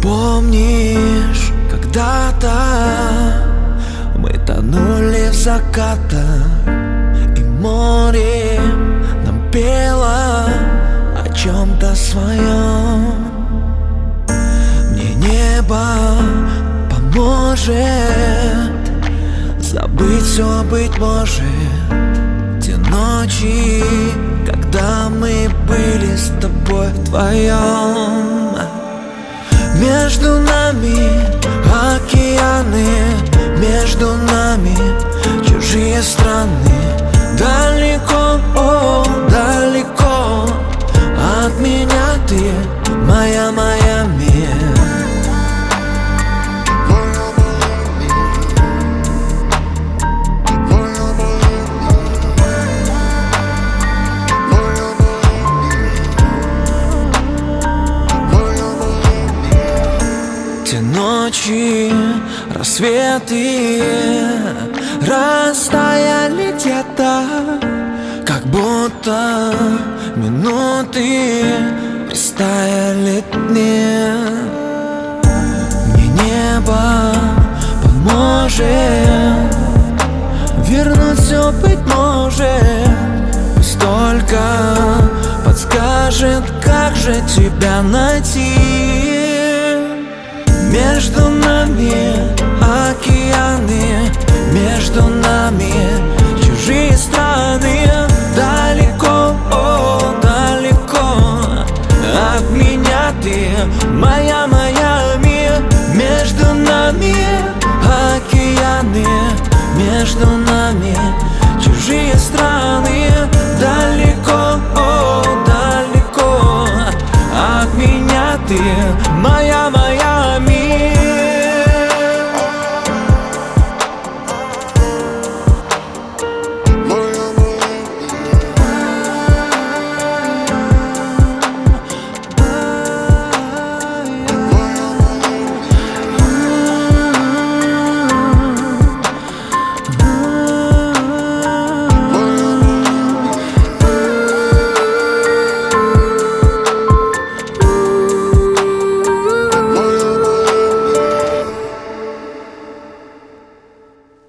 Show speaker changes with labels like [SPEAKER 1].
[SPEAKER 1] Помнишь, когда-то мы тонули в закатах, и море нам пело о чем-то своем. Мне небо поможет забыть все, быть может, те ночи, когда мы были с тобой вдвоем. Между нами океаны, между нами чужие страны. Далеко, о, далеко от меня ты, моя Майами. Те ночи, рассветы растаяли где-то, как будто минуты растаяли дни. Мне небо поможет вернуть все, быть может, пусть только подскажет, как же тебя найти. Между нами океаны, между нами чужие страны. Далеко, о, далеко от меня ты, моя Майами. Между нами океаны, между нами чужие страны. Далеко, о, далеко от меня ты,